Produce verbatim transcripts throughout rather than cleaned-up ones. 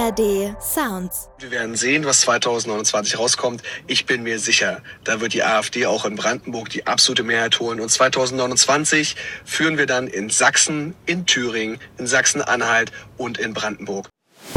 A R D Sounds. Wir werden sehen, was zweitausendneunundzwanzig rauskommt. Ich bin mir sicher, da wird die AfD auch in Brandenburg die absolute Mehrheit holen. Und zweitausendneunundzwanzig führen wir dann in Sachsen, in Thüringen, in Sachsen-Anhalt und in Brandenburg.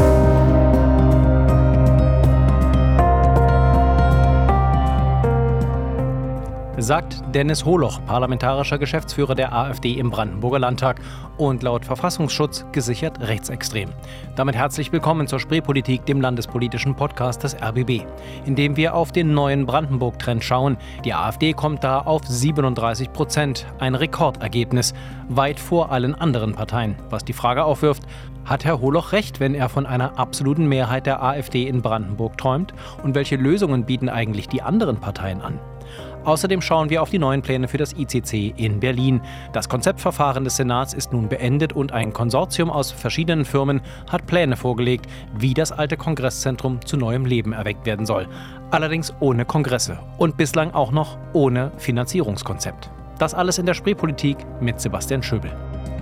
Sagt Dennis Holoch, parlamentarischer Geschäftsführer der AfD im Brandenburger Landtag und laut Verfassungsschutz gesichert rechtsextrem. Damit herzlich willkommen zur Spreepolitik, dem landespolitischen Podcast des R B B, in dem wir auf den neuen Brandenburg-Trend schauen. Die AfD kommt da auf siebenunddreißig Prozent, ein Rekordergebnis, weit vor allen anderen Parteien. Was die Frage aufwirft: Hat Herr Holoch recht, wenn er von einer absoluten Mehrheit der AfD in Brandenburg träumt? Und welche Lösungen bieten eigentlich die anderen Parteien an? Außerdem schauen wir auf die neuen Pläne für das I C C in Berlin. Das Konzeptverfahren des Senats ist nun beendet und ein Konsortium aus verschiedenen Firmen hat Pläne vorgelegt, wie das alte Kongresszentrum zu neuem Leben erweckt werden soll. Allerdings ohne Kongresse und bislang auch noch ohne Finanzierungskonzept. Das alles in der Spreepolitik mit Sebastian Schöbel.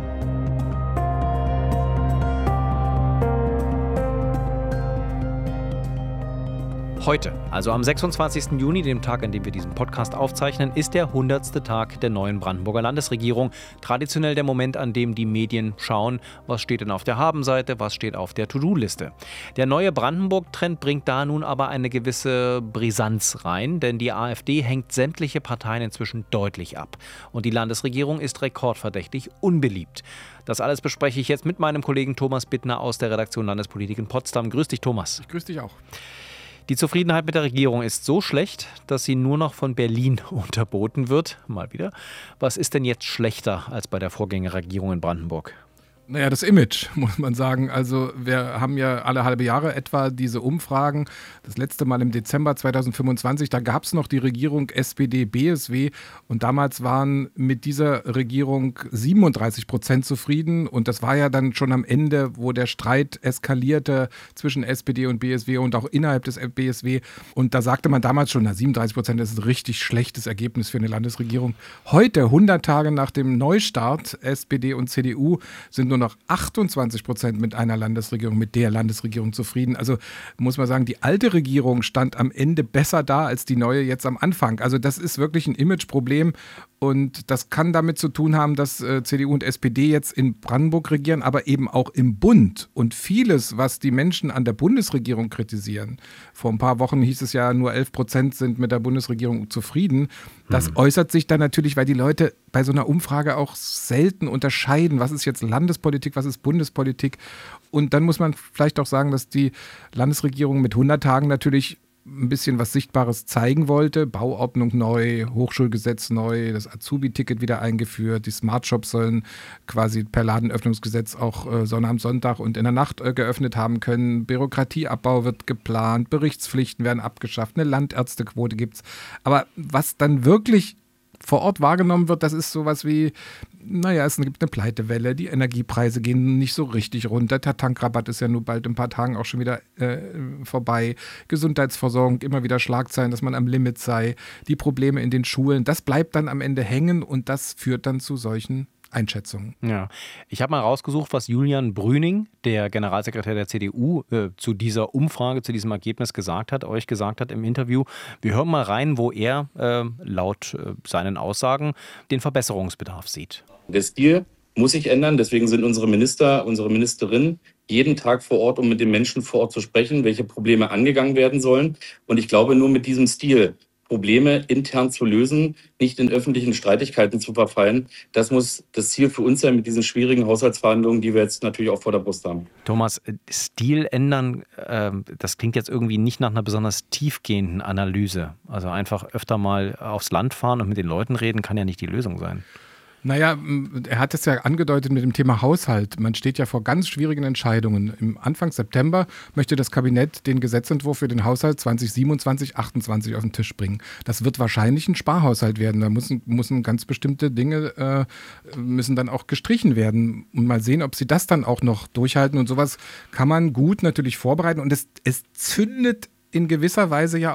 Heute, also am sechsundzwanzigsten Juni, dem Tag, an dem wir diesen Podcast aufzeichnen, ist der hundertste Tag der neuen Brandenburger Landesregierung. Traditionell der Moment, an dem die Medien schauen, was steht denn auf der Habenseite, was steht auf der To-Do-Liste. Der neue Brandenburg-Trend bringt da nun aber eine gewisse Brisanz rein, denn die AfD hängt sämtliche Parteien inzwischen deutlich ab. Und die Landesregierung ist rekordverdächtig unbeliebt. Das alles bespreche ich jetzt mit meinem Kollegen Thomas Bittner aus der Redaktion Landespolitik in Potsdam. Grüß dich, Thomas. Ich grüße dich auch. Die Zufriedenheit mit der Regierung ist so schlecht, dass sie nur noch von Berlin unterboten wird. Mal wieder. Was ist denn jetzt schlechter als bei der Vorgängerregierung in Brandenburg? Naja, das Image, muss man sagen. Also wir haben ja alle halbe Jahre etwa diese Umfragen. Das letzte Mal im Dezember zweitausendfünfundzwanzig, da gab es noch die Regierung S P D B S W und damals waren mit dieser Regierung siebenunddreißig Prozent zufrieden und das war ja dann schon am Ende, wo der Streit eskalierte zwischen S P D und B S W und auch innerhalb des B S W und da sagte man damals schon, na siebenunddreißig Prozent ist ein richtig schlechtes Ergebnis für eine Landesregierung. Heute, hundert Tage nach dem Neustart S P D und C D U, sind nur noch achtundzwanzig Prozent mit einer Landesregierung, mit der Landesregierung zufrieden. Also muss man sagen, die alte Regierung stand am Ende besser da als die neue jetzt am Anfang. Also das ist wirklich ein Imageproblem und das kann damit zu tun haben, dass äh, C D U und S P D jetzt in Brandenburg regieren, aber eben auch im Bund. Und vieles, was die Menschen an der Bundesregierung kritisieren, vor ein paar Wochen hieß es ja, nur elf Prozent sind mit der Bundesregierung zufrieden. Das mhm. äußert sich dann natürlich, weil die Leute bei so einer Umfrage auch selten unterscheiden, was ist jetzt Landespolitik, was ist Bundespolitik. Und dann muss man vielleicht auch sagen, dass die Landesregierung mit hundert Tagen natürlich ein bisschen was Sichtbares zeigen wollte. Bauordnung neu, Hochschulgesetz neu, das Azubi-Ticket wieder eingeführt, die Smartshops sollen quasi per Ladenöffnungsgesetz auch äh, Sonnabend, Sonntag und in der Nacht äh, geöffnet haben können. Bürokratieabbau wird geplant, Berichtspflichten werden abgeschafft, eine Landärztequote gibt's. Aber was dann wirklich vor Ort wahrgenommen wird, das ist sowas wie, naja, es gibt eine Pleitewelle, die Energiepreise gehen nicht so richtig runter, der Tankrabatt ist ja nur bald in ein paar Tagen auch schon wieder äh, vorbei, Gesundheitsversorgung, immer wieder Schlagzeilen, dass man am Limit sei, die Probleme in den Schulen, das bleibt dann am Ende hängen und das führt dann zu solchen Einschätzungen. Ja, ich habe mal rausgesucht, was Julian Brüning, der Generalsekretär der C D U, äh, zu dieser Umfrage, zu diesem Ergebnis gesagt hat, euch gesagt hat im Interview. Wir hören mal rein, wo er äh, laut äh, seinen Aussagen den Verbesserungsbedarf sieht. Der Stil muss sich ändern, deswegen sind unsere Minister, unsere Ministerinnen jeden Tag vor Ort, um mit den Menschen vor Ort zu sprechen, welche Probleme angegangen werden sollen. Und ich glaube, nur mit diesem Stil Probleme intern zu lösen, nicht in öffentlichen Streitigkeiten zu verfallen. Das muss das Ziel für uns sein mit diesen schwierigen Haushaltsverhandlungen, die wir jetzt natürlich auch vor der Brust haben. Thomas, Stil ändern, äh, das klingt jetzt irgendwie nicht nach einer besonders tiefgehenden Analyse. Also einfach öfter mal aufs Land fahren und mit den Leuten reden, kann ja nicht die Lösung sein. Naja, er hat es ja angedeutet mit dem Thema Haushalt. Man steht ja vor ganz schwierigen Entscheidungen. Im Anfang September möchte das Kabinett den Gesetzentwurf für den Haushalt zwanzig siebenundzwanzig achtundzwanzig auf den Tisch bringen. Das wird wahrscheinlich ein Sparhaushalt werden. Da müssen, müssen ganz bestimmte Dinge äh, müssen dann auch gestrichen werden. Und mal sehen, ob sie das dann auch noch durchhalten. Und sowas kann man gut natürlich vorbereiten. Und es, es zündet in gewisser Weise ja auch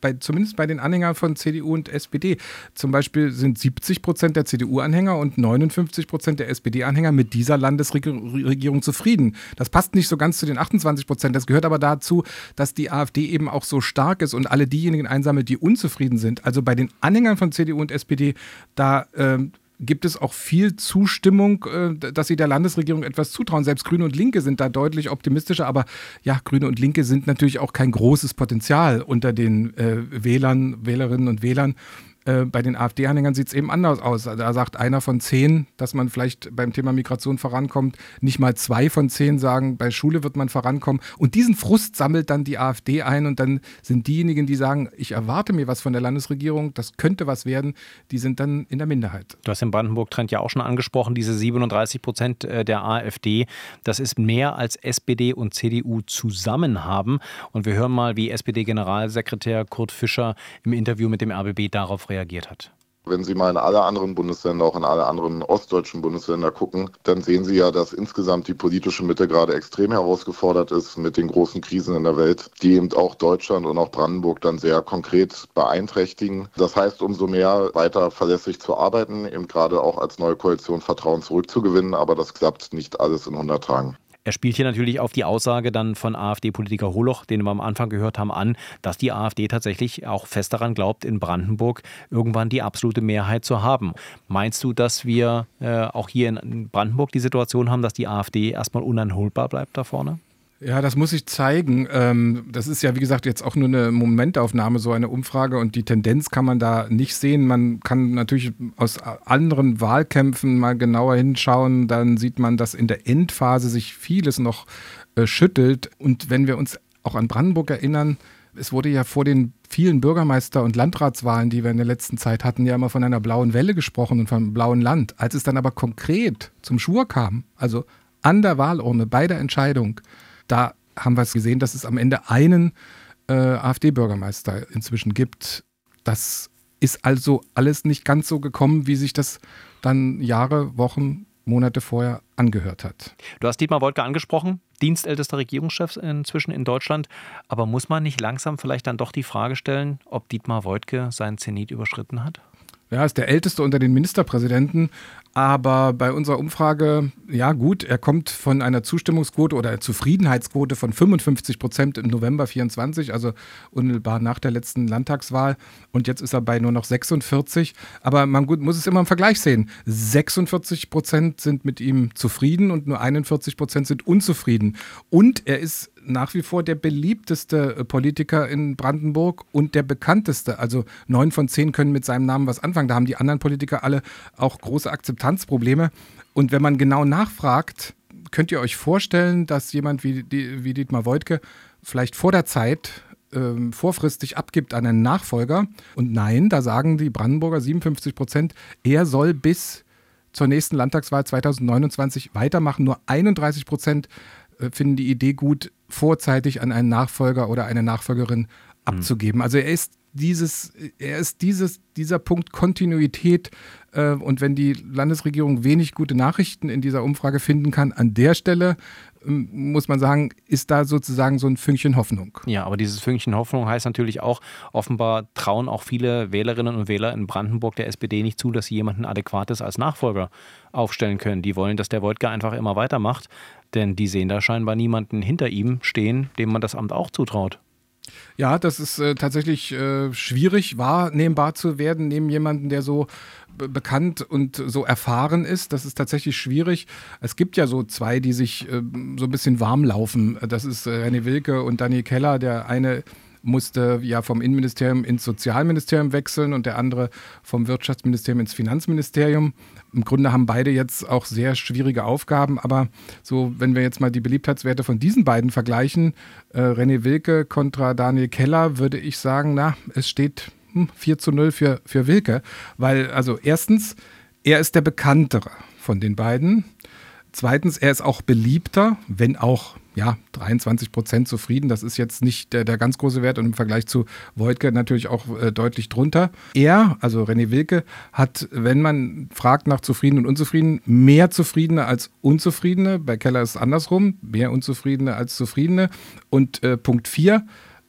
bei, zumindest bei den Anhängern von C D U und S P D. Zum Beispiel sind siebzig Prozent der C D U-Anhänger und neunundfünfzig Prozent der S P D-Anhänger mit dieser Landesregierung zufrieden. Das passt nicht so ganz zu den achtundzwanzig Prozent. Das gehört aber dazu, dass die AfD eben auch so stark ist und alle diejenigen einsammelt, die unzufrieden sind. Also bei den Anhängern von C D U und S P D, da ähm, gibt es auch viel Zustimmung, dass sie der Landesregierung etwas zutrauen. Selbst Grüne und Linke sind da deutlich optimistischer, aber ja, Grüne und Linke sind natürlich auch kein großes Potenzial unter den äh, Wählern, Wählerinnen und Wählern. Äh, bei den AfD-Anhängern sieht es eben anders aus. Da sagt einer von zehn, dass man vielleicht beim Thema Migration vorankommt. Nicht mal zwei von zehn sagen, bei Schule wird man vorankommen. Und diesen Frust sammelt dann die AfD ein und dann sind diejenigen, die sagen, ich erwarte mir was von der Landesregierung, das könnte was werden, die sind dann in der Minderheit. Du hast den Brandenburg-Trend ja auch schon angesprochen, diese siebenunddreißig Prozent der AfD. Das ist mehr als S P D und C D U zusammen haben. Und wir hören mal, wie S P D-Generalsekretär Kurt Fischer im Interview mit dem R B B darauf reagiert. reagiert hat. Wenn Sie mal in alle anderen Bundesländer, auch in alle anderen ostdeutschen Bundesländer gucken, dann sehen Sie ja, dass insgesamt die politische Mitte gerade extrem herausgefordert ist mit den großen Krisen in der Welt, die eben auch Deutschland und auch Brandenburg dann sehr konkret beeinträchtigen. Das heißt, umso mehr weiter verlässlich zu arbeiten, eben gerade auch als neue Koalition Vertrauen zurückzugewinnen, aber das klappt nicht alles in hundert Tagen. Er spielt hier natürlich auf die Aussage dann von AfD-Politiker Holoch, den wir am Anfang gehört haben, an, dass die AfD tatsächlich auch fest daran glaubt, in Brandenburg irgendwann die absolute Mehrheit zu haben. Meinst du, dass wir äh, auch hier in Brandenburg die Situation haben, dass die AfD erstmal uneinholbar bleibt da vorne? Ja, das muss ich zeigen. Das ist ja, wie gesagt, jetzt auch nur eine Momentaufnahme, so eine Umfrage, und die Tendenz kann man da nicht sehen. Man kann natürlich aus anderen Wahlkämpfen mal genauer hinschauen, dann sieht man, dass in der Endphase sich vieles noch äh, schüttelt. Und wenn wir uns auch an Brandenburg erinnern, es wurde ja vor den vielen Bürgermeister- und Landratswahlen, die wir in der letzten Zeit hatten, ja immer von einer blauen Welle gesprochen und vom blauen Land. Als es dann aber konkret zum Schwur kam, also an der Wahlurne, bei der Entscheidung, da haben wir es gesehen, dass es am Ende einen äh, AfD-Bürgermeister inzwischen gibt. Das ist also alles nicht ganz so gekommen, wie sich das dann Jahre, Wochen, Monate vorher angehört hat. Du hast Dietmar Woidke angesprochen, dienstältester Regierungschef inzwischen in Deutschland. Aber muss man nicht langsam vielleicht dann doch die Frage stellen, ob Dietmar Woidke seinen Zenit überschritten hat? Ja, ist der älteste unter den Ministerpräsidenten, aber bei unserer Umfrage, ja gut, er kommt von einer Zustimmungsquote oder Zufriedenheitsquote von fünfundfünfzig Prozent im November vierundzwanzig, also unmittelbar nach der letzten Landtagswahl, und jetzt ist er bei nur noch sechsundvierzig, aber man gut, muss es immer im Vergleich sehen. sechsundvierzig Prozent sind mit ihm zufrieden und nur einundvierzig Prozent sind unzufrieden, und er ist nach wie vor der beliebteste Politiker in Brandenburg und der bekannteste. Also neun von zehn können mit seinem Namen was anfangen. Da haben die anderen Politiker alle auch große Akzeptanzprobleme. Und wenn man genau nachfragt, könnt ihr euch vorstellen, dass jemand wie, wie Dietmar Woidke vielleicht vor der Zeit ähm, vorfristig abgibt an einen Nachfolger? Und nein, da sagen die Brandenburger siebenundfünfzig Prozent, er soll bis zur nächsten Landtagswahl zweitausendneunundzwanzig weitermachen. Nur einunddreißig Prozent finden die Idee gut, vorzeitig an einen Nachfolger oder eine Nachfolgerin abzugeben. Also er ist dieses, er ist dieses, dieser Punkt Kontinuität, äh, und wenn die Landesregierung wenig gute Nachrichten in dieser Umfrage finden kann, an der Stelle ähm, muss man sagen, ist da sozusagen so ein Fünkchen Hoffnung. Ja, aber dieses Fünkchen Hoffnung heißt natürlich auch, offenbar trauen auch viele Wählerinnen und Wähler in Brandenburg der S P D nicht zu, dass sie jemanden Adäquates als Nachfolger aufstellen können. Die wollen, dass der Woidke einfach immer weitermacht, denn die sehen da scheinbar niemanden hinter ihm stehen, dem man das Amt auch zutraut. Ja, das ist äh, tatsächlich äh, schwierig, wahrnehmbar zu werden neben jemandem, der so be- bekannt und so erfahren ist. Das ist tatsächlich schwierig. Es gibt ja so zwei, die sich äh, so ein bisschen warm laufen. Das ist äh, René Wilke und Daniel Keller. Der eine musste ja vom Innenministerium ins Sozialministerium wechseln und der andere vom Wirtschaftsministerium ins Finanzministerium. Im Grunde haben beide jetzt auch sehr schwierige Aufgaben, aber so, wenn wir jetzt mal die Beliebtheitswerte von diesen beiden vergleichen, äh, René Wilke kontra Daniel Keller, würde ich sagen, na, es steht hm, vier zu null für, für Wilke, weil, also erstens, er ist der bekanntere von den beiden. Zweitens, er ist auch beliebter, wenn auch ja, dreiundzwanzig Prozent zufrieden. Das ist jetzt nicht der, der ganz große Wert und im Vergleich zu Woidke natürlich auch äh, deutlich drunter. Er, also René Wilke, hat, wenn man fragt nach zufrieden und unzufrieden, mehr Zufriedene als Unzufriedene. Bei Keller ist es andersrum, mehr Unzufriedene als Zufriedene. Und äh, Punkt vier,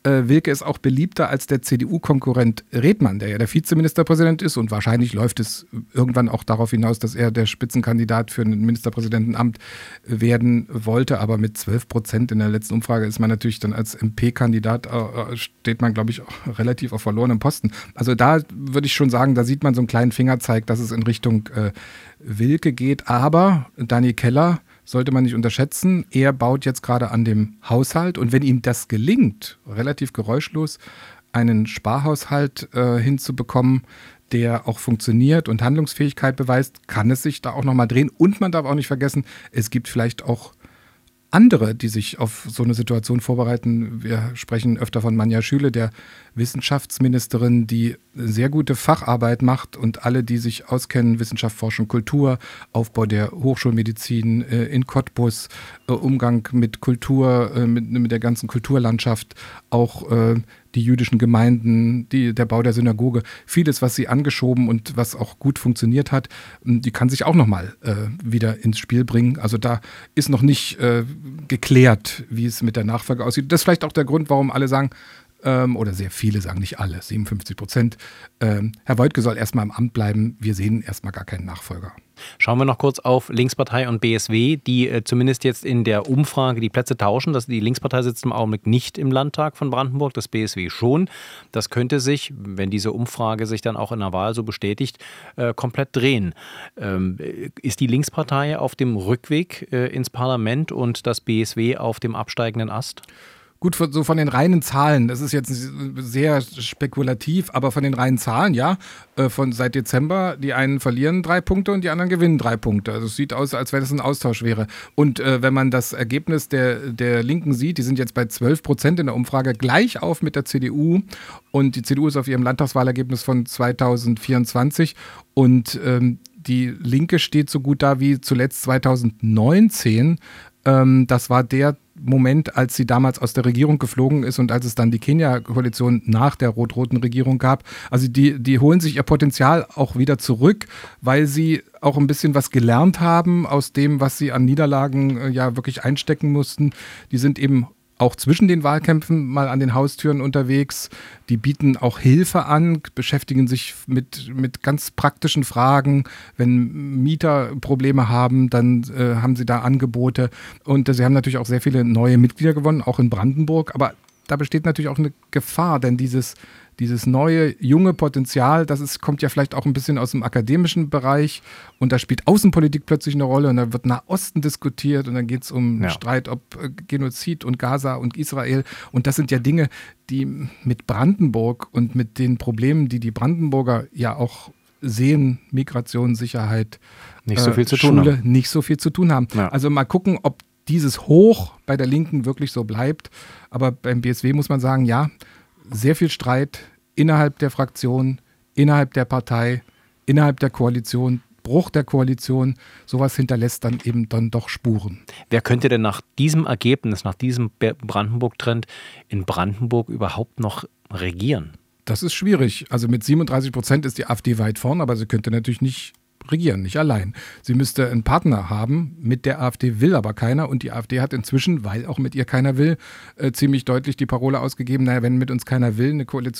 äh, Wilke ist auch beliebter als der C D U-Konkurrent Redmann, der ja der Vizeministerpräsident ist und wahrscheinlich läuft es irgendwann auch darauf hinaus, dass er der Spitzenkandidat für ein Ministerpräsidentenamt werden wollte, aber mit zwölf Prozent in der letzten Umfrage ist man natürlich dann als M P-Kandidat, äh, steht man, glaube ich, auch relativ auf verlorenem Posten. Also da würde ich schon sagen, da sieht man so einen kleinen Fingerzeig, dass es in Richtung äh, Wilke geht, aber Daniel Keller sollte man nicht unterschätzen. Er baut jetzt gerade an dem Haushalt und wenn ihm das gelingt, relativ geräuschlos einen Sparhaushalt äh, hinzubekommen, der auch funktioniert und Handlungsfähigkeit beweist, kann es sich da auch nochmal drehen. Und man darf auch nicht vergessen, es gibt vielleicht auch andere, die sich auf so eine Situation vorbereiten. Wir sprechen öfter von Manja Schüle, der Wissenschaftsministerin, die sehr gute Facharbeit macht und alle, die sich auskennen, Wissenschaft, Forschung, Kultur, Aufbau der Hochschulmedizin äh, in Cottbus, äh, Umgang mit Kultur, äh, mit, mit der ganzen Kulturlandschaft, auch äh, die jüdischen Gemeinden, die, der Bau der Synagoge, vieles, was sie angeschoben und was auch gut funktioniert hat, die kann sich auch nochmal äh, wieder ins Spiel bringen. Also da ist noch nicht äh, geklärt, wie es mit der Nachfolge aussieht. Das ist vielleicht auch der Grund, warum alle sagen, ähm, oder sehr viele sagen, nicht alle, siebenundfünfzig Prozent, ähm, Herr Woidke soll erstmal im Amt bleiben, wir sehen erstmal gar keinen Nachfolger. Schauen wir noch kurz auf Linkspartei und B S W, die äh, zumindest jetzt in der Umfrage die Plätze tauschen. Das, die Linkspartei sitzt im Augenblick nicht im Landtag von Brandenburg, das B S W schon. Das könnte sich, wenn diese Umfrage sich dann auch in der Wahl so bestätigt, äh, komplett drehen. Ähm, ist die Linkspartei auf dem Rückweg äh, ins Parlament und das B S W auf dem absteigenden Ast? Gut, so von den reinen Zahlen, das ist jetzt sehr spekulativ, aber von den reinen Zahlen, ja, von seit Dezember, die einen verlieren drei Punkte und die anderen gewinnen drei Punkte. Also es sieht aus, als wenn es ein Austausch wäre. Und äh, wenn man das Ergebnis der, der Linken sieht, die sind jetzt bei zwölf Prozent in der Umfrage, gleich auf mit der C D U. Und die C D U ist auf ihrem Landtagswahlergebnis von zweitausendvierundzwanzig und ähm, die Linke steht so gut da wie zuletzt zweitausendneunzehn. Ähm, das war der Moment, als sie damals aus der Regierung geflogen ist und als es dann die Kenia-Koalition nach der rot-roten Regierung gab. Also die, die holen sich ihr Potenzial auch wieder zurück, weil sie auch ein bisschen was gelernt haben aus dem, was sie an Niederlagen äh, ja wirklich einstecken mussten. Die sind eben auch zwischen den Wahlkämpfen mal an den Haustüren unterwegs. Die bieten auch Hilfe an, beschäftigen sich mit, mit ganz praktischen Fragen. Wenn Mieter Probleme haben, dann äh, haben sie da Angebote. Und äh, sie haben natürlich auch sehr viele neue Mitglieder gewonnen, auch in Brandenburg. Aber da besteht natürlich auch eine Gefahr, denn dieses, dieses neue, junge Potenzial, das ist, kommt ja vielleicht auch ein bisschen aus dem akademischen Bereich und da spielt Außenpolitik plötzlich eine Rolle und da wird Nahosten diskutiert und dann geht es um ja. Streit, ob äh, Genozid und Gaza und Israel und das sind ja Dinge, die mit Brandenburg und mit den Problemen, die die Brandenburger ja auch sehen, Migration, Sicherheit, nicht so viel äh, zu tun Schule, haben. nicht so viel zu tun haben. Ja. Also mal gucken, ob dieses Hoch bei der Linken wirklich so bleibt. Aber beim B S W muss man sagen, ja, sehr viel Streit innerhalb der Fraktion, innerhalb der Partei, innerhalb der Koalition, Bruch der Koalition. Sowas hinterlässt dann eben dann doch Spuren. Wer könnte denn nach diesem Ergebnis, nach diesem Brandenburg-Trend in Brandenburg überhaupt noch regieren? Das ist schwierig. Also mit siebenunddreißig Prozent ist die AfD weit vorn, aber sie könnte natürlich nicht regieren, nicht allein. Sie müsste einen Partner haben, mit der AfD will aber keiner und die AfD hat inzwischen, weil auch mit ihr keiner will, äh, ziemlich deutlich die Parole ausgegeben, naja, wenn mit uns keiner will, eine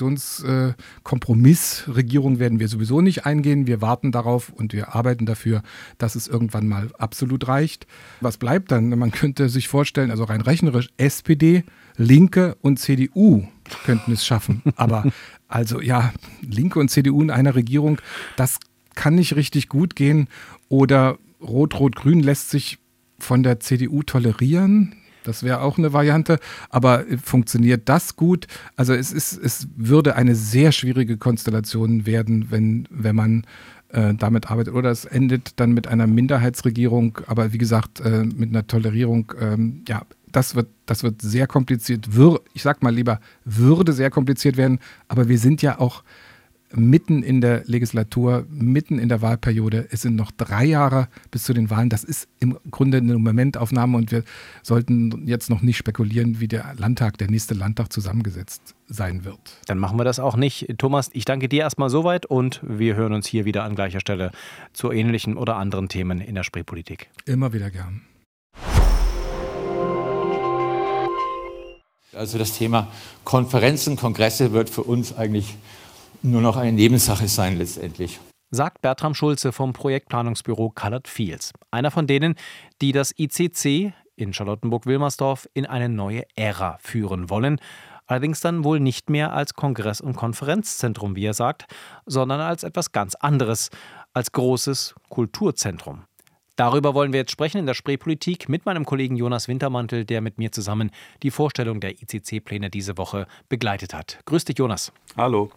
Koalitionskompromissregierung äh, werden wir sowieso nicht eingehen, wir warten darauf und wir arbeiten dafür, dass es irgendwann mal absolut reicht. Was bleibt dann? Man könnte sich vorstellen, also rein rechnerisch, S P D, Linke und C D U könnten es schaffen, aber also ja, Linke und C D U in einer Regierung, das kann nicht richtig gut gehen oder Rot-Rot-Grün lässt sich von der C D U tolerieren. Das wäre auch eine Variante. Aber funktioniert das gut? Also es ist, es würde eine sehr schwierige Konstellation werden, wenn, wenn man äh, damit arbeitet. Oder es endet dann mit einer Minderheitsregierung. Aber wie gesagt, äh, mit einer Tolerierung, ähm, ja, das wird, das wird sehr kompliziert. Wür, ich sag mal lieber, würde sehr kompliziert werden. Aber wir sind ja auch mitten in der Legislatur, mitten in der Wahlperiode. Es sind noch drei Jahre bis zu den Wahlen. Das ist im Grunde eine Momentaufnahme und wir sollten jetzt noch nicht spekulieren, wie der Landtag, der nächste Landtag zusammengesetzt sein wird. Dann machen wir das auch nicht. Thomas, ich danke dir erstmal soweit und wir hören uns hier wieder an gleicher Stelle zu ähnlichen oder anderen Themen in der Spreepolitik. Immer wieder gern. Also das Thema Konferenzen, Kongresse wird für uns eigentlich nur noch eine Nebensache sein letztendlich. Sagt Bertram Schulze vom Projektplanungsbüro Colored Fields. Einer von denen, die das I C C in Charlottenburg-Wilmersdorf in eine neue Ära führen wollen. Allerdings dann wohl nicht mehr als Kongress- und Konferenzzentrum, wie er sagt, sondern als etwas ganz anderes, als großes Kulturzentrum. Darüber wollen wir jetzt sprechen in der Spreepolitik mit meinem Kollegen Jonas Wintermantel, der mit mir zusammen die Vorstellung der I C C-Pläne diese Woche begleitet hat. Grüß dich, Jonas. Hallo.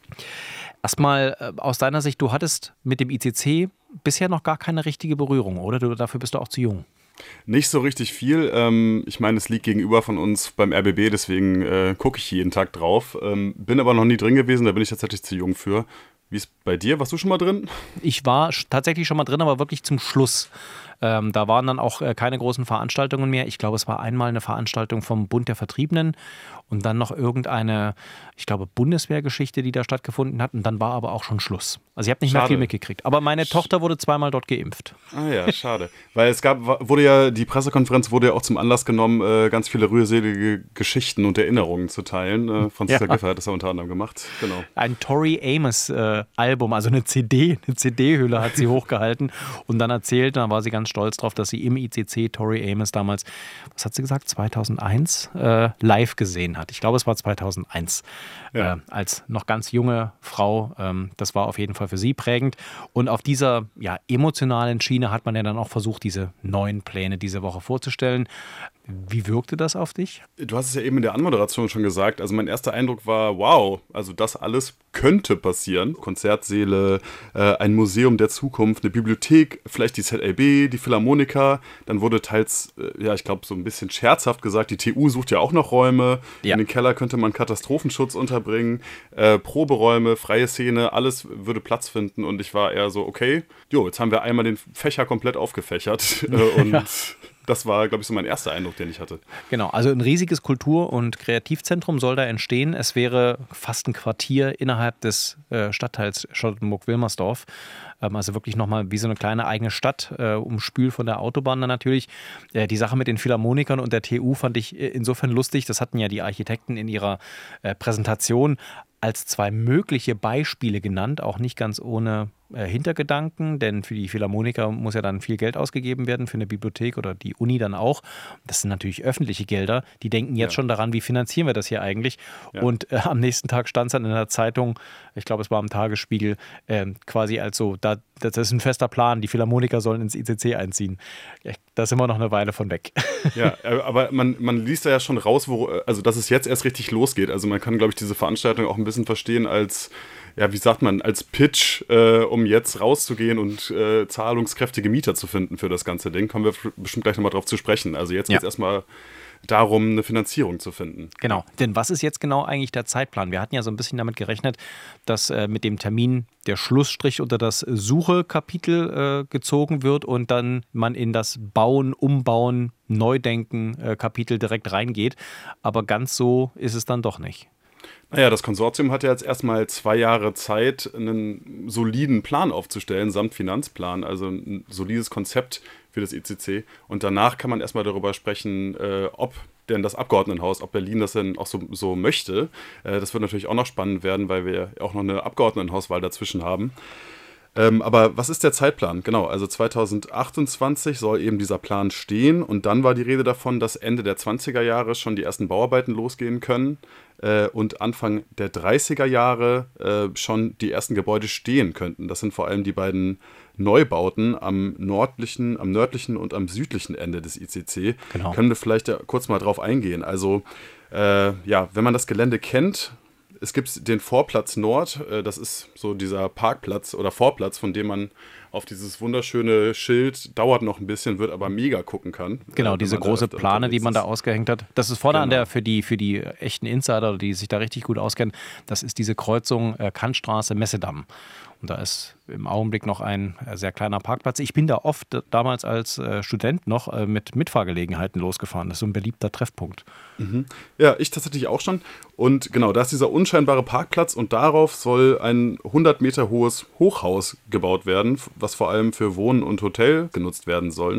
Erstmal äh, aus deiner Sicht, du hattest mit dem I C C bisher noch gar keine richtige Berührung, oder? Du, dafür bist du auch zu jung. Nicht so richtig viel. Ähm, ich meine, es liegt gegenüber von uns beim R B B, deswegen äh, gucke ich jeden Tag drauf. Ähm, bin aber noch nie drin gewesen, da bin ich tatsächlich zu jung für. Wie ist bei dir? Warst du schon mal drin? Ich war tatsächlich schon mal drin, aber wirklich zum Schluss. Ähm, da waren dann auch äh, keine großen Veranstaltungen mehr. Ich glaube, es war einmal eine Veranstaltung vom Bund der Vertriebenen und dann noch irgendeine, ich glaube, Bundeswehrgeschichte, die da stattgefunden hat. Und dann war aber auch schon Schluss. Also ich habe nicht schade. mehr viel mitgekriegt. Aber meine Sch- Tochter wurde zweimal dort geimpft. Ah ja, schade. Weil es gab, wurde ja, die Pressekonferenz wurde ja auch zum Anlass genommen, äh, ganz viele rührselige Geschichten und Erinnerungen zu teilen. Äh, Franziska ja. Giffey hat das ja unter anderem gemacht. Genau. Ein Tori Amos äh, Album, also eine C D, eine C D-Hülle hat sie hochgehalten und dann erzählt, dann war sie ganz stolz drauf, dass sie im I C C Tori Amos damals, was hat sie gesagt, zweitausendeins äh, live gesehen hat. Ich glaube, es war zweitausendeins. Ja. Äh, als noch ganz junge Frau. Ähm, das war auf jeden Fall für sie prägend. Und auf dieser ja, emotionalen Schiene hat man ja dann auch versucht, diese neuen Pläne diese Woche vorzustellen. Wie wirkte das auf dich? Du hast es ja eben in der Anmoderation schon gesagt. Also mein erster Eindruck war, wow, also das alles könnte passieren. Konzertsäle, äh, ein Museum der Zukunft, eine Bibliothek, vielleicht die Z L B, die Philharmoniker. Dann wurde teils, äh, ja, ich glaube, so ein bisschen scherzhaft gesagt, die T U sucht ja auch noch Räume. Ja. In den Keller könnte man Katastrophenschutz unterbringen, äh, Proberäume, freie Szene, alles würde Platz finden. Und ich war eher so, okay, jo, jetzt haben wir einmal den Fächer komplett aufgefächert. Äh, und ja. Das war, glaube ich, so mein erster Eindruck, den ich hatte. Genau, also ein riesiges Kultur- und Kreativzentrum soll da entstehen. Es wäre fast ein Quartier innerhalb des äh, Stadtteils Charlottenburg-Wilmersdorf. Ähm, also wirklich nochmal wie so eine kleine eigene Stadt, äh, umspült von der Autobahn dann natürlich. Äh, die Sache mit den Philharmonikern und der T U fand ich insofern lustig. Das hatten ja die Architekten in ihrer äh, Präsentation als zwei mögliche Beispiele genannt, auch nicht ganz ohne äh, Hintergedanken, denn für die Philharmoniker muss ja dann viel Geld ausgegeben werden, für eine Bibliothek oder die Uni dann auch. Das sind natürlich öffentliche Gelder, die denken jetzt ja. schon daran, wie finanzieren wir das hier eigentlich? Ja. Und äh, am nächsten Tag stand es dann in der Zeitung, ich glaube es war am Tagesspiegel, äh, quasi als so, da, das ist ein fester Plan, die Philharmoniker sollen ins I C C einziehen. Ja, da sind wir noch eine Weile von weg. Ja, aber man, man liest da ja schon raus, wo, also dass es jetzt erst richtig losgeht. Also man kann, glaube ich, diese Veranstaltung auch ein bisschen verstehen als, ja, wie sagt man, als Pitch, äh, um jetzt rauszugehen und äh, zahlungskräftige Mieter zu finden für das ganze Ding. Kommen wir bestimmt gleich nochmal drauf zu sprechen. Also jetzt geht es ja. erstmal darum, eine Finanzierung zu finden. Genau, denn was ist jetzt genau eigentlich der Zeitplan? Wir hatten ja so ein bisschen damit gerechnet, dass äh, mit dem Termin der Schlussstrich unter das Suche-Kapitel äh, gezogen wird und dann man in das Bauen, Umbauen, Neudenken-Kapitel äh, direkt reingeht. Aber ganz so ist es dann doch nicht. Naja, das Konsortium hat ja jetzt erstmal zwei Jahre Zeit, einen soliden Plan aufzustellen, samt Finanzplan, also ein solides Konzept für das I C C. Und danach kann man erstmal darüber sprechen, äh, ob denn das Abgeordnetenhaus, ob Berlin das denn auch so, so möchte. Äh, das wird natürlich auch noch spannend werden, weil wir auch noch eine Abgeordnetenhauswahl dazwischen haben. Ähm, aber was ist der Zeitplan? Genau, also zweitausendachtundzwanzig soll eben dieser Plan stehen und dann war die Rede davon, dass Ende der zwanziger Jahre schon die ersten Bauarbeiten losgehen können äh, und Anfang der dreißiger Jahre äh, schon die ersten Gebäude stehen könnten. Das sind vor allem die beiden Neubauten am nördlichen, am nördlichen und am südlichen Ende des I C C. Genau. Können wir vielleicht ja kurz mal drauf eingehen. Also äh, ja, wenn man das Gelände kennt, es gibt den Vorplatz Nord, das ist so dieser Parkplatz oder Vorplatz, von dem man auf dieses wunderschöne Schild, dauert noch ein bisschen, wird aber mega gucken kann. Genau, diese große Plane, die man da ausgehängt hat. Das ist vorne genau. an der, für die, für die echten Insider, die sich da richtig gut auskennen, das ist diese Kreuzung äh, Kantstraße, Messedamm. Und da ist im Augenblick noch ein äh, sehr kleiner Parkplatz. Ich bin da oft äh, damals als äh, Student noch äh, mit Mitfahrgelegenheiten losgefahren. Das ist so ein beliebter Treffpunkt. Mhm. Ja, ich tatsächlich auch schon. Und genau, da ist dieser unscheinbare Parkplatz und darauf soll ein hundert Meter hohes Hochhaus gebaut werden, was vor allem für Wohnen und Hotel genutzt werden sollen.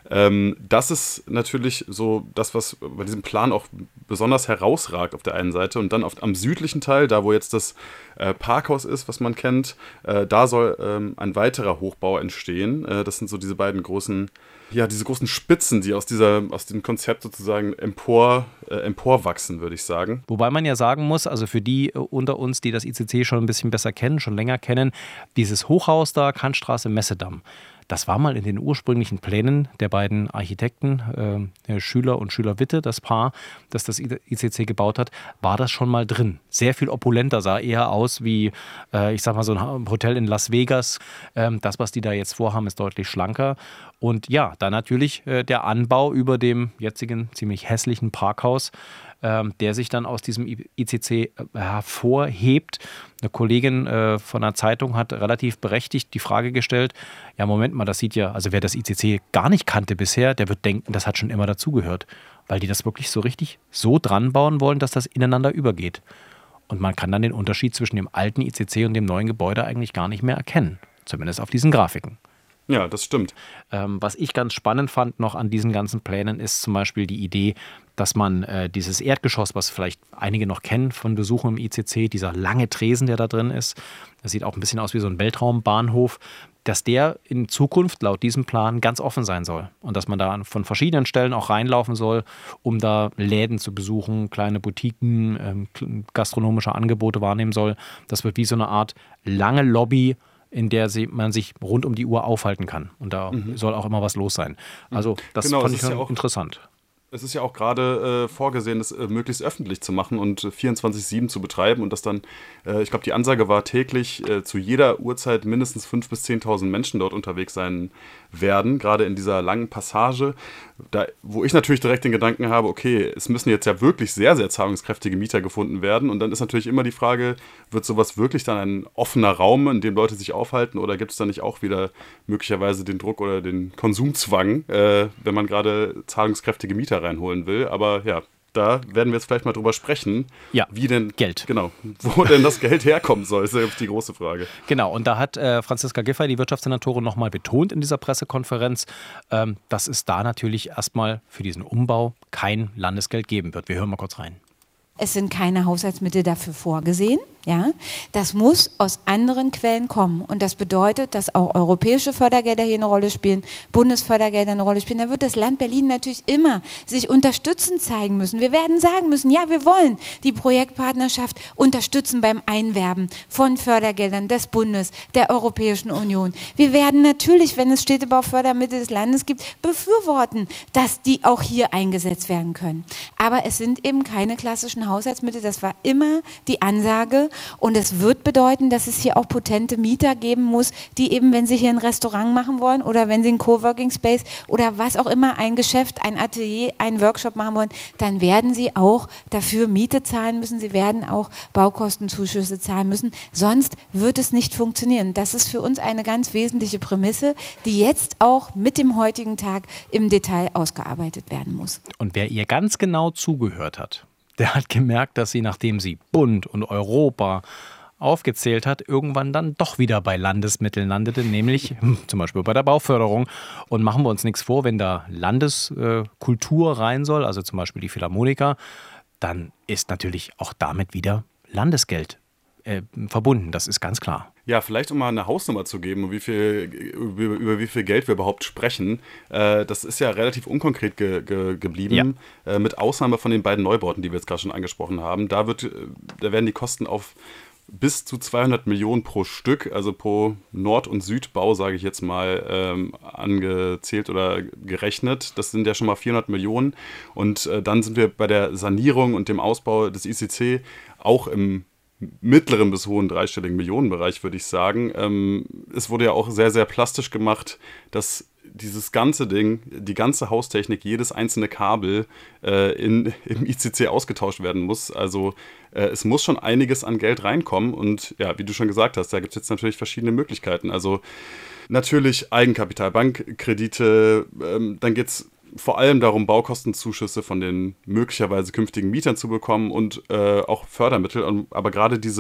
Ähm, das ist natürlich so das, was bei diesem Plan auch besonders herausragt auf der einen Seite. Und dann auf, am südlichen Teil, da wo jetzt das äh, Parkhaus ist, was man kennt, äh, da soll ähm, ein weiterer Hochbau entstehen. Äh, das sind so diese beiden großen, ja, diese großen Spitzen, die aus, dieser, aus dem Konzept sozusagen empor, äh, emporwachsen, würde ich sagen. Wobei man ja sagen muss, also für die äh, unter uns, die das I C C schon ein bisschen besser kennen, schon länger kennen, dieses Hochhaus da, Kantstraße, Messedamm, das war mal in den ursprünglichen Plänen der beiden Architekten, äh, Schüler und Schüler Witte, das Paar, das das I C C gebaut hat, war das schon mal drin. Sehr viel opulenter, sah eher aus wie, äh, ich sag mal, so ein Hotel in Las Vegas. Ähm, das, was die da jetzt vorhaben, ist deutlich schlanker. Und ja, dann natürlich äh, der Anbau über dem jetzigen ziemlich hässlichen Parkhaus, ähm, der sich dann aus diesem I C C äh, hervorhebt. Eine Kollegin äh, von einer Zeitung hat relativ berechtigt die Frage gestellt, ja Moment mal, das sieht ja, also wer das I C C gar nicht kannte bisher, der wird denken, das hat schon immer dazugehört, weil die das wirklich so richtig so dran bauen wollen, dass das ineinander übergeht. Und man kann dann den Unterschied zwischen dem alten I C C und dem neuen Gebäude eigentlich gar nicht mehr erkennen, zumindest auf diesen Grafiken. Ja, das stimmt. Ähm, was ich ganz spannend fand noch an diesen ganzen Plänen ist zum Beispiel die Idee, dass man äh, dieses Erdgeschoss, was vielleicht einige noch kennen von Besuchen im I C C, dieser lange Tresen, der da drin ist, das sieht auch ein bisschen aus wie so ein Weltraumbahnhof, dass der in Zukunft laut diesem Plan ganz offen sein soll und dass man da von verschiedenen Stellen auch reinlaufen soll, um da Läden zu besuchen, kleine Boutiquen, ähm, gastronomische Angebote wahrnehmen soll. Das wird wie so eine Art lange Lobby, in der sie, man sich rund um die Uhr aufhalten kann. Und da mhm. soll auch immer was los sein. Also das genau, fand ich ja auch interessant. Es ist ja auch gerade äh, vorgesehen, das äh, möglichst öffentlich zu machen und äh, vierundzwanzig sieben zu betreiben und dass dann, äh, ich glaube, die Ansage war täglich äh, zu jeder Uhrzeit mindestens fünftausend bis zehntausend Menschen dort unterwegs sein werden, gerade in dieser langen Passage, da, wo ich natürlich direkt den Gedanken habe, okay, es müssen jetzt ja wirklich sehr, sehr zahlungskräftige Mieter gefunden werden und dann ist natürlich immer die Frage, wird sowas wirklich dann ein offener Raum, in dem Leute sich aufhalten oder gibt es dann nicht auch wieder möglicherweise den Druck oder den Konsumzwang, äh, wenn man gerade zahlungskräftige Mieter reinholen will, aber ja, da werden wir jetzt vielleicht mal drüber sprechen, ja, wie denn Geld. Genau, wo denn das Geld herkommen soll, ist ja die große Frage. Genau, und da hat äh, Franziska Giffey, die Wirtschaftssenatorin, nochmal betont in dieser Pressekonferenz, ähm, dass es da natürlich erstmal für diesen Umbau kein Landesgeld geben wird. Wir hören mal kurz rein. Es sind keine Haushaltsmittel dafür vorgesehen. Ja, das muss aus anderen Quellen kommen und das bedeutet, dass auch europäische Fördergelder hier eine Rolle spielen, Bundesfördergelder eine Rolle spielen. Da wird das Land Berlin natürlich immer sich unterstützend zeigen müssen. Wir werden sagen müssen, ja, wir wollen die Projektpartnerschaft unterstützen beim Einwerben von Fördergeldern des Bundes, der Europäischen Union. Wir werden natürlich, wenn es Städtebaufördermittel des Landes gibt, befürworten, dass die auch hier eingesetzt werden können. Aber es sind eben keine klassischen Haushaltsmittel. Das war immer die Ansage. Und es wird bedeuten, dass es hier auch potente Mieter geben muss, die eben, wenn sie hier ein Restaurant machen wollen oder wenn sie einen Coworking Space oder was auch immer, ein Geschäft, ein Atelier, einen Workshop machen wollen, dann werden sie auch dafür Miete zahlen müssen. Sie werden auch Baukostenzuschüsse zahlen müssen. Sonst wird es nicht funktionieren. Das ist für uns eine ganz wesentliche Prämisse, die jetzt auch mit dem heutigen Tag im Detail ausgearbeitet werden muss. Und wer ihr ganz genau zugehört hat, der hat gemerkt, dass sie, nachdem sie Bund und Europa aufgezählt hat, irgendwann dann doch wieder bei Landesmitteln landete, nämlich zum Beispiel bei der Bauförderung. Und machen wir uns nichts vor, wenn da Landeskultur rein soll, also zum Beispiel die Philharmoniker, dann ist natürlich auch damit wieder Landesgeld äh, verbunden. Das ist ganz klar. Ja, vielleicht um mal eine Hausnummer zu geben, wie viel, über, über wie viel Geld wir überhaupt sprechen. Äh, das ist ja relativ unkonkret ge, ge, geblieben, ja. äh, mit Ausnahme von den beiden Neubauten, die wir jetzt gerade schon angesprochen haben. Da, wird, da werden die Kosten auf bis zu zweihundert Millionen pro Stück, also pro Nord- und Südbau, sage ich jetzt mal, ähm, angezählt oder gerechnet. Das sind ja schon mal vierhundert Millionen. Und äh, dann sind wir bei der Sanierung und dem Ausbau des I C C auch im mittleren bis hohen dreistelligen Millionenbereich, würde ich sagen. Ähm, es wurde ja auch sehr, sehr plastisch gemacht, dass dieses ganze Ding, die ganze Haustechnik, jedes einzelne Kabel äh, in, im I C C ausgetauscht werden muss. Also äh, es muss schon einiges an Geld reinkommen und ja, wie du schon gesagt hast, da gibt es jetzt natürlich verschiedene Möglichkeiten. Also natürlich Eigenkapital, Bankkredite, ähm, dann geht es vor allem darum, Baukostenzuschüsse von den möglicherweise künftigen Mietern zu bekommen und äh, auch Fördermittel. Aber gerade diese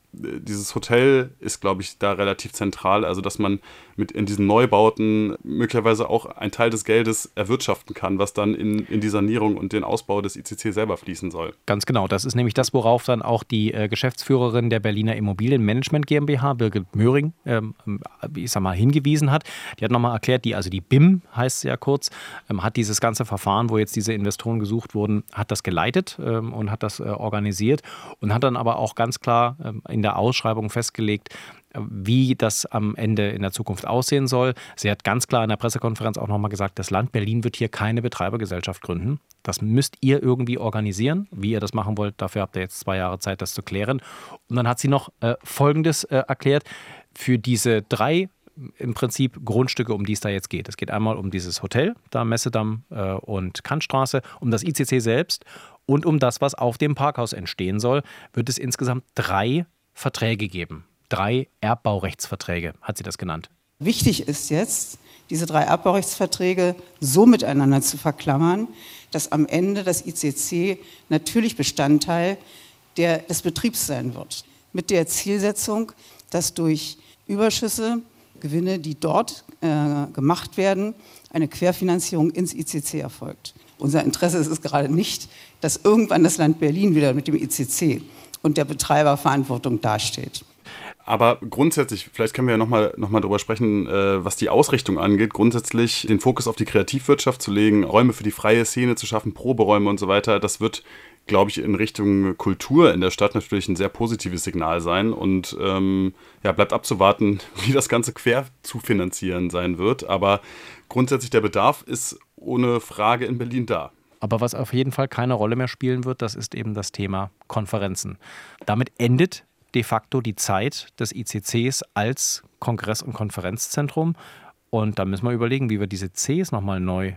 dieses Hotel ist, glaube ich, da relativ zentral. Also, dass man mit in diesen Neubauten möglicherweise auch einen Teil des Geldes erwirtschaften kann, was dann in, in die Sanierung und den Ausbau des I C C selber fließen soll. Ganz genau. Das ist nämlich das, worauf dann auch die äh, Geschäftsführerin der Berliner Immobilienmanagement GmbH, Birgit Möhring, ähm, ich sag mal, hingewiesen hat. Die hat nochmal erklärt, die, also die B I M heißt es ja kurz, ähm, hat dieses ganze Verfahren, wo jetzt diese Investoren gesucht wurden, hat das geleitet ähm, und hat das äh, organisiert und hat dann aber auch ganz klar ähm, in der Ausschreibung festgelegt, wie das am Ende in der Zukunft aussehen soll. Sie hat ganz klar in der Pressekonferenz auch nochmal gesagt, das Land Berlin wird hier keine Betreibergesellschaft gründen. Das müsst ihr irgendwie organisieren. Wie ihr das machen wollt, dafür habt ihr jetzt zwei Jahre Zeit, das zu klären. Und dann hat sie noch äh, Folgendes äh, erklärt. Für diese drei im Prinzip Grundstücke, um die es da jetzt geht. Es geht einmal um dieses Hotel, da Messedamm äh, und Kantstraße, um das I C C selbst und um das, was auf dem Parkhaus entstehen soll, wird es insgesamt drei Verträge geben. Drei Erbbaurechtsverträge, hat sie das genannt. Wichtig ist jetzt, diese drei Erbbaurechtsverträge so miteinander zu verklammern, dass am Ende das I C C natürlich Bestandteil der, des Betriebs sein wird. Mit der Zielsetzung, dass durch Überschüsse, Gewinne, die dort äh, gemacht werden, eine Querfinanzierung ins I C C erfolgt. Unser Interesse ist es gerade nicht, dass irgendwann das Land Berlin wieder mit dem I C C und der Betreiberverantwortung dasteht. Aber grundsätzlich, vielleicht können wir ja nochmal noch mal drüber sprechen, äh, was die Ausrichtung angeht, grundsätzlich den Fokus auf die Kreativwirtschaft zu legen, Räume für die freie Szene zu schaffen, Proberäume und so weiter, das wird, glaube ich, in Richtung Kultur in der Stadt natürlich ein sehr positives Signal sein und ähm, ja, bleibt abzuwarten, wie das Ganze quer zu finanzieren sein wird, aber grundsätzlich der Bedarf ist ohne Frage in Berlin da. Aber was auf jeden Fall keine Rolle mehr spielen wird, das ist eben das Thema Konferenzen. Damit endet de facto die Zeit des I C Cs als Kongress- und Konferenzzentrum. Und da müssen wir überlegen, wie wir diese Cs nochmal neu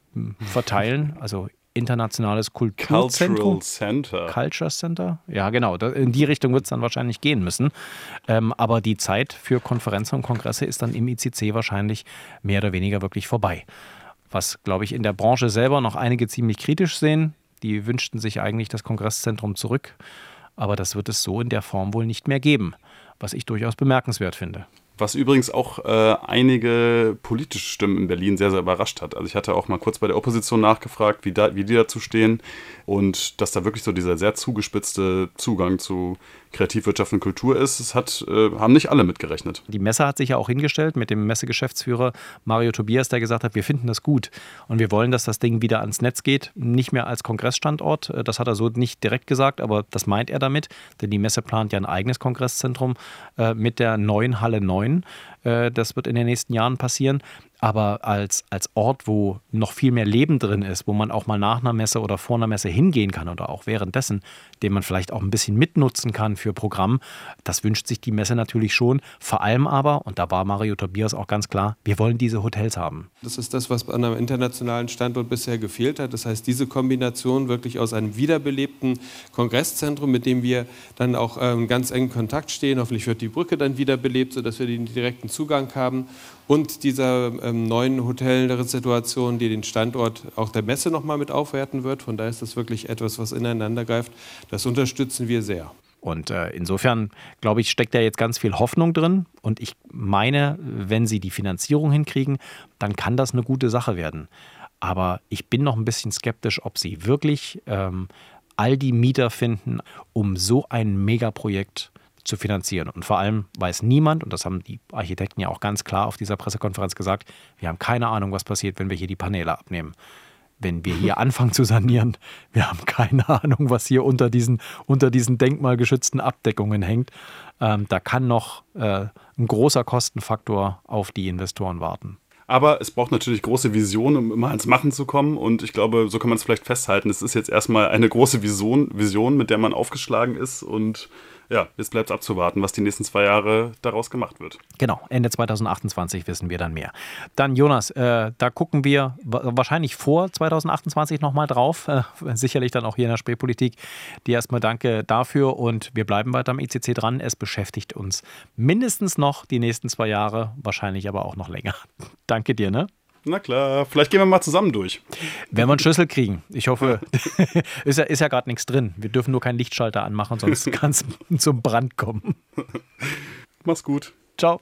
verteilen. Also internationales Kulturzentrum. Cultural Center. Culture Center. Ja, genau. In die Richtung wird es dann wahrscheinlich gehen müssen. Ähm, aber die Zeit für Konferenzen und Kongresse ist dann im I C C wahrscheinlich mehr oder weniger wirklich vorbei. Was, glaube ich, in der Branche selber noch einige ziemlich kritisch sehen. Die wünschten sich eigentlich das Kongresszentrum zurück. Aber das wird es so in der Form wohl nicht mehr geben, was ich durchaus bemerkenswert finde. Was übrigens auch äh, einige politische Stimmen in Berlin sehr, sehr überrascht hat. Also ich hatte auch mal kurz bei der Opposition nachgefragt, wie, da, wie die dazu stehen. Und dass da wirklich so dieser sehr zugespitzte Zugang zu Kreativwirtschaft und Kultur ist, das hat, äh, haben nicht alle mitgerechnet. Die Messe hat sich ja auch hingestellt mit dem Messegeschäftsführer Mario Tobias, der gesagt hat, wir finden das gut und wir wollen, dass das Ding wieder ans Netz geht, nicht mehr als Kongressstandort. Das hat er so nicht direkt gesagt, aber das meint er damit, denn die Messe plant ja ein eigenes Kongresszentrum äh, mit der neuen Halle neun. Äh, das wird in den nächsten Jahren passieren. Aber als, als Ort, wo noch viel mehr Leben drin ist, wo man auch mal nach einer Messe oder vor einer Messe hingehen kann oder auch währenddessen, den man vielleicht auch ein bisschen mitnutzen kann für Programm, das wünscht sich die Messe natürlich schon. Vor allem aber, und da war Mario Tobias auch ganz klar, wir wollen diese Hotels haben. Das ist das, was an einem internationalen Standort bisher gefehlt hat. Das heißt, diese Kombination wirklich aus einem wiederbelebten Kongresszentrum, mit dem wir dann auch ähm, ganz engen Kontakt stehen. Hoffentlich wird die Brücke dann wiederbelebt, sodass wir den direkten Zugang haben. Und dieser ähm, neuen Hotelsituation, die den Standort auch der Messe nochmal mit aufwerten wird. Von daher ist das wirklich etwas, was ineinander greift. Das unterstützen wir sehr. Und äh, insofern, glaube ich, steckt da jetzt ganz viel Hoffnung drin. Und ich meine, wenn sie die Finanzierung hinkriegen, dann kann das eine gute Sache werden. Aber ich bin noch ein bisschen skeptisch, ob sie wirklich ähm, all die Mieter finden, um so ein Megaprojekt zu finanzieren. Und vor allem weiß niemand, und das haben die Architekten ja auch ganz klar auf dieser Pressekonferenz gesagt, wir haben keine Ahnung, was passiert, wenn wir hier die Paneele abnehmen. Wenn wir hier anfangen zu sanieren, wir haben keine Ahnung, was hier unter diesen, unter diesen denkmalgeschützten Abdeckungen hängt. Ähm, da kann noch äh, ein großer Kostenfaktor auf die Investoren warten. Aber es braucht natürlich große Visionen, um immer ans Machen zu kommen. Und ich glaube, so kann man es vielleicht festhalten. Es ist jetzt erstmal eine große Vision, Vision, mit der man aufgeschlagen ist. Und ja, jetzt bleibt es abzuwarten, was die nächsten zwei Jahre daraus gemacht wird. Genau, Ende zweitausendachtundzwanzig wissen wir dann mehr. Dann Jonas, äh, da gucken wir wahrscheinlich vor zweitausendachtundzwanzig nochmal drauf. Äh, sicherlich dann auch hier in der Spreepolitik. Dir erstmal danke dafür und wir bleiben weiter am I C C dran. Es beschäftigt uns mindestens noch die nächsten zwei Jahre, wahrscheinlich aber auch noch länger. Danke dir, ne? Na klar, vielleicht gehen wir mal zusammen durch. Wenn wir einen Schlüssel kriegen. Ich hoffe, ist ja, ist ja gerade nichts drin. Wir dürfen nur keinen Lichtschalter anmachen, sonst kann es zum Brand kommen. Mach's gut. Ciao.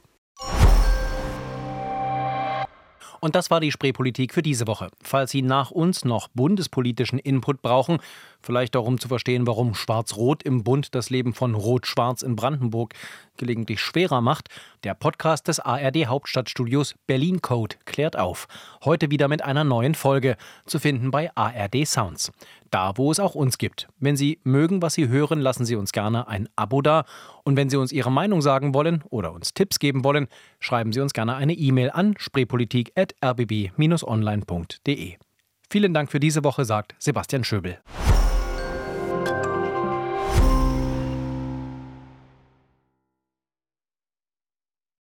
Und das war die Spreepolitik für diese Woche. Falls Sie nach uns noch bundespolitischen Input brauchen, vielleicht auch um zu verstehen, warum Schwarz-Rot im Bund das Leben von Rot-Schwarz in Brandenburg gelegentlich schwerer macht, der Podcast des A R D-Hauptstadtstudios Berlin Code klärt auf. Heute wieder mit einer neuen Folge, zu finden bei A R D Sounds. Da, wo es auch uns gibt. Wenn Sie mögen, was Sie hören, lassen Sie uns gerne ein Abo da. Und wenn Sie uns Ihre Meinung sagen wollen oder uns Tipps geben wollen, schreiben Sie uns gerne eine E-Mail an spreepolitik at r b b dash online punkt d e. Vielen Dank für diese Woche, sagt Sebastian Schöbel.